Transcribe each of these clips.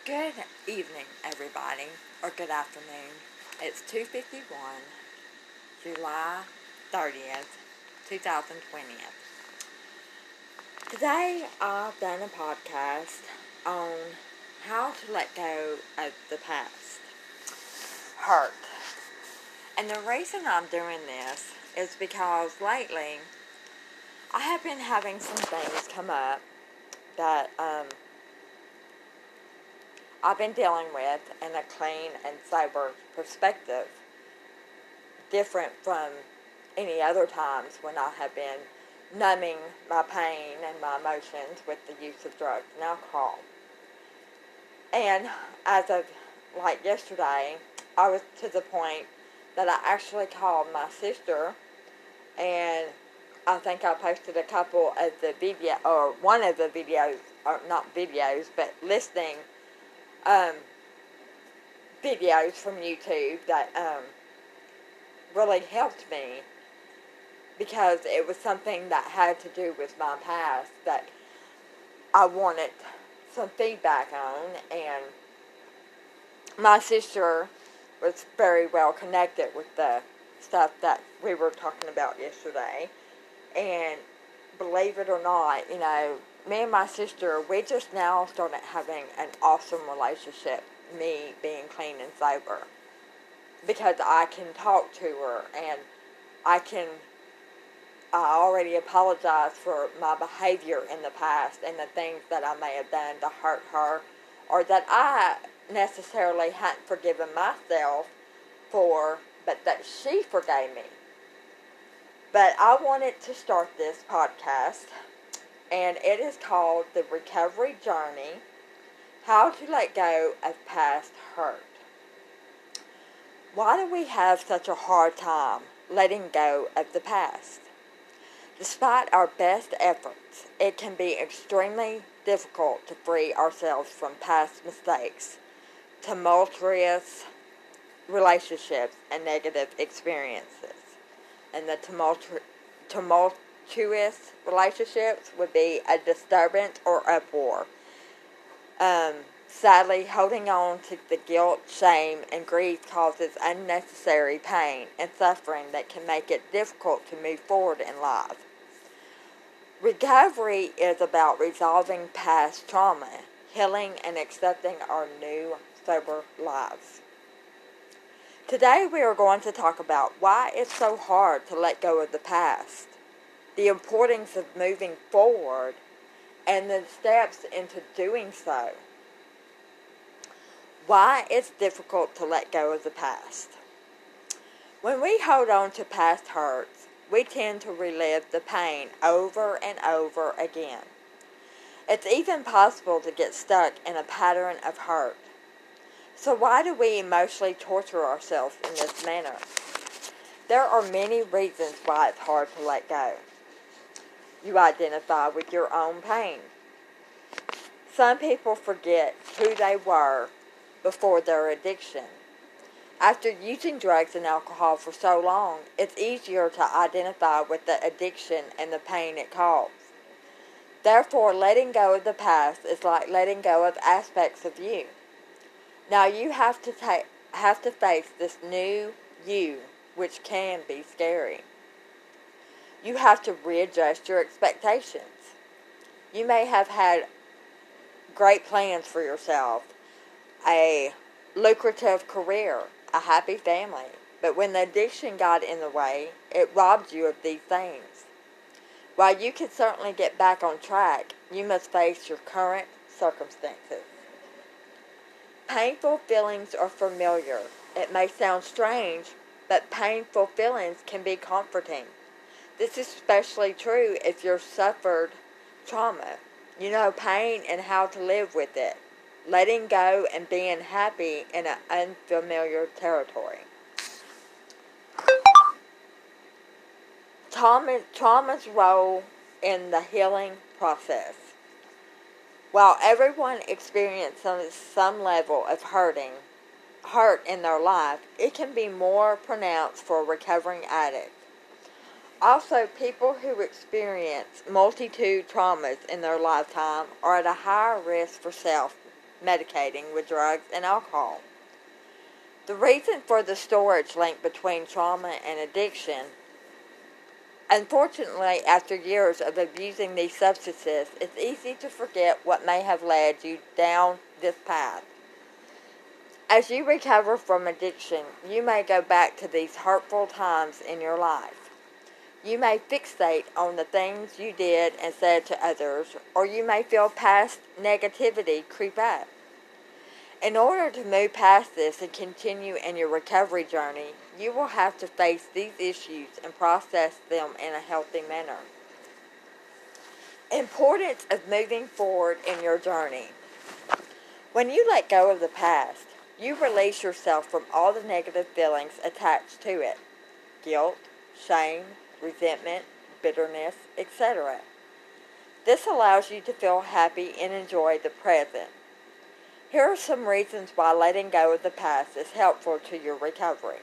Good evening, everybody, or good afternoon. It's 2:51, July 30th, 2020. Today, I've done a podcast on how to let go of the past hurt. And the reason I'm doing this is because lately, I have been having some things come up that, I've been dealing with in a clean and sober perspective, different from any other times when I have been numbing my pain and my emotions with the use of drugs and alcohol. And as of yesterday, I was to the point that I actually called my sister, and I think I posted a couple of the video, or one of the videos, or not videos, but listening videos from YouTube that really helped me, because it was something that had to do with my past that I wanted some feedback on. And my sister was very well connected with the stuff that we were talking about yesterday. And believe it or not, me and my sister, we just now started having an awesome relationship, me being clean and sober. Because I can talk to her, and I already apologize for my behavior in the past and the things that I may have done to hurt her, or that I necessarily hadn't forgiven myself for, but that she forgave me. But I wanted to start this podcast, and it is called The Recovery Journey: How to Let Go of Past Hurt. Why do we have such a hard time letting go of the past? Despite our best efforts, it can be extremely difficult to free ourselves from past mistakes, tumultuous relationships, and negative experiences. And the tumultuous relationships would be a disturbance or uproar. Sadly, holding on to the guilt, shame, and grief causes unnecessary pain and suffering that can make it difficult to move forward in life. Recovery is about resolving past trauma, healing, and accepting our new, sober lives. Today we are going to talk about why it's so hard to let go of the past, the importance of moving forward, and the steps into doing so. Why it's difficult to let go of the past. When we hold on to past hurts, we tend to relive the pain over and over again. It's even possible to get stuck in a pattern of hurt. So why do we emotionally torture ourselves in this manner? There are many reasons why it's hard to let go. You identify with your own pain. Some people forget who they were before their addiction. After using drugs and alcohol for so long, it's easier to identify with the addiction and the pain it caused. Therefore, letting go of the past is like letting go of aspects of you. Now you have to face this new you, which can be scary. You have to readjust your expectations. You may have had great plans for yourself, a lucrative career, a happy family, but when the addiction got in the way, it robbed you of these things. While you can certainly get back on track, you must face your current circumstances. Painful feelings are familiar. It may sound strange, but painful feelings can be comforting. This is especially true if you've suffered trauma. You know pain and how to live with it, letting go and being happy in an unfamiliar territory. Trauma's role in the healing process. While everyone experiences some level of hurt in their life, it can be more pronounced for a recovering addict. Also, people who experience multitude traumas in their lifetime are at a higher risk for self-medicating with drugs and alcohol. The reason for the storage link between trauma and addiction, unfortunately, after years of abusing these substances, it's easy to forget what may have led you down this path. As you recover from addiction, you may go back to these hurtful times in your life. You may fixate on the things you did and said to others, or you may feel past negativity creep up. In order to move past this and continue in your recovery journey, you will have to face these issues and process them in a healthy manner. Importance of moving forward in your journey. When you let go of the past, you release yourself from all the negative feelings attached to it. Guilt, shame, resentment, bitterness, etc. This allows you to feel happy and enjoy the present. Here are some reasons why letting go of the past is helpful to your recovery.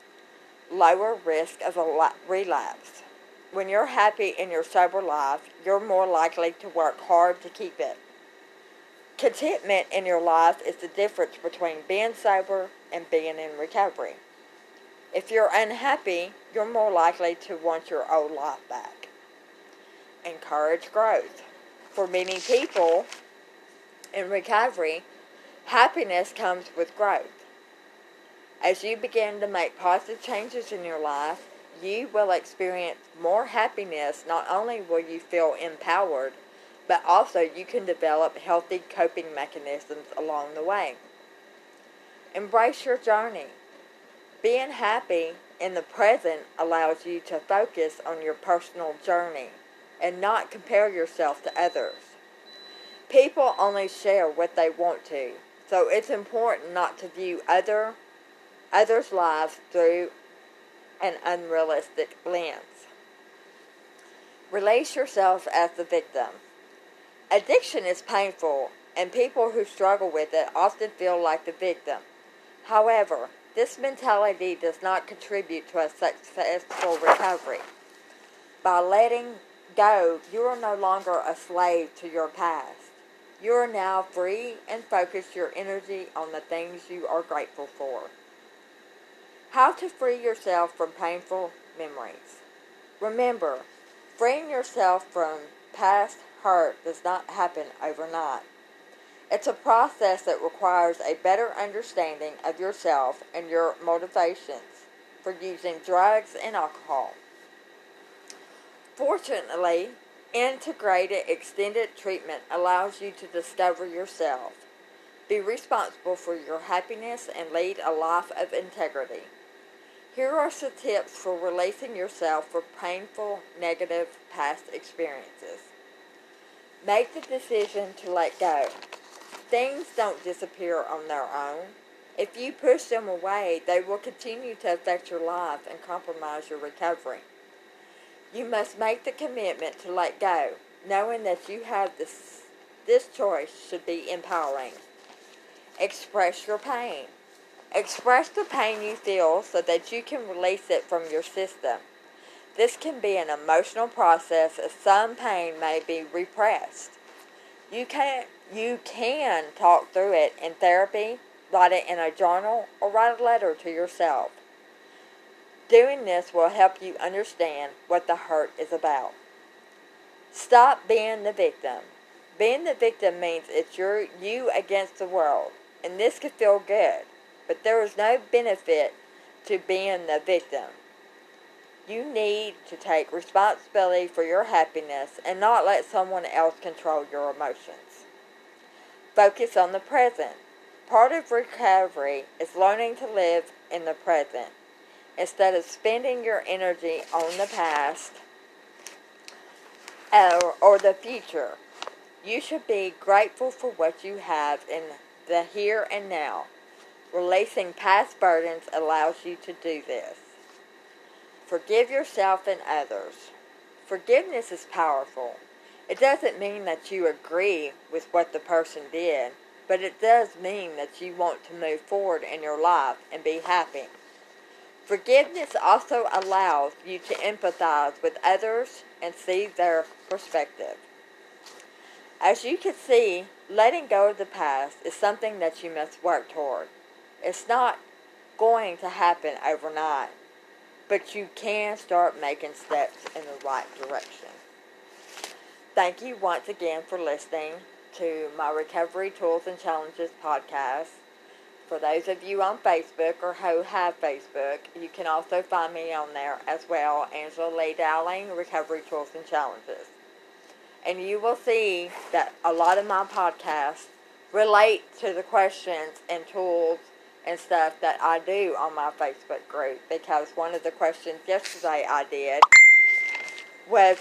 Lower risk of a relapse. When you're happy in your sober life, you're more likely to work hard to keep it. Contentment in your life is the difference between being sober and being in recovery. If you're unhappy, you're more likely to want your old life back. Encourage growth. For many people in recovery, happiness comes with growth. As you begin to make positive changes in your life, you will experience more happiness. Not only will you feel empowered, but also you can develop healthy coping mechanisms along the way. Embrace your journey. Being happy in the present allows you to focus on your personal journey and not compare yourself to others. People only share what they want to, so it's important not to view others' lives through an unrealistic lens. Release yourself as the victim. Addiction is painful, and people who struggle with it often feel like the victim. However, this mentality does not contribute to a successful recovery. By letting go, you are no longer a slave to your past. You are now free and focus your energy on the things you are grateful for. How to free yourself from painful memories. Remember, freeing yourself from past hurt does not happen overnight. It's a process that requires a better understanding of yourself and your motivations for using drugs and alcohol. Fortunately, integrated extended treatment allows you to discover yourself, be responsible for your happiness, and lead a life of integrity. Here are some tips for releasing yourself from painful, negative past experiences. Make the decision to let go. Things don't disappear on their own. If you push them away, they will continue to affect your life and compromise your recovery. You must make the commitment to let go, knowing that you have this choice should be empowering. Express your pain. Express the pain you feel so that you can release it from your system. This can be an emotional process, as some pain may be repressed. You can talk through it in therapy, write it in a journal, or write a letter to yourself. Doing this will help you understand what the hurt is about. Stop being the victim. Being the victim means it's you against the world, and this can feel good, but there is no benefit to being the victim. You need to take responsibility for your happiness and not let someone else control your emotions. Focus on the present. Part of recovery is learning to live in the present instead of spending your energy on the past or the future. You should be grateful for what you have in the here and now. Releasing past burdens allows you to do this. Forgive yourself and others. Forgiveness is powerful. It doesn't mean that you agree with what the person did, but it does mean that you want to move forward in your life and be happy. Forgiveness also allows you to empathize with others and see their perspective. As you can see, letting go of the past is something that you must work toward. It's not going to happen overnight, but you can start making steps in the right direction. Thank you once again for listening to my Recovery Tools and Challenges podcast. For those of you on Facebook or who have Facebook, you can also find me on there as well, Angela Lee Dowling, Recovery Tools and Challenges. And you will see that a lot of my podcasts relate to the questions and tools and stuff that I do on my Facebook group, because one of the questions yesterday I did was,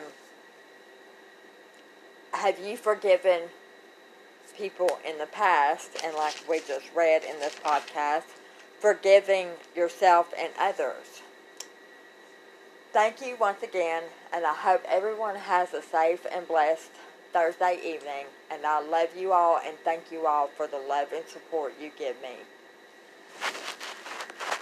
have you forgiven people in the past? And like we just read in this podcast, forgiving yourself and others. Thank you once again, and I hope everyone has a safe and blessed Thursday evening. And I love you all and thank you all for the love and support you give me.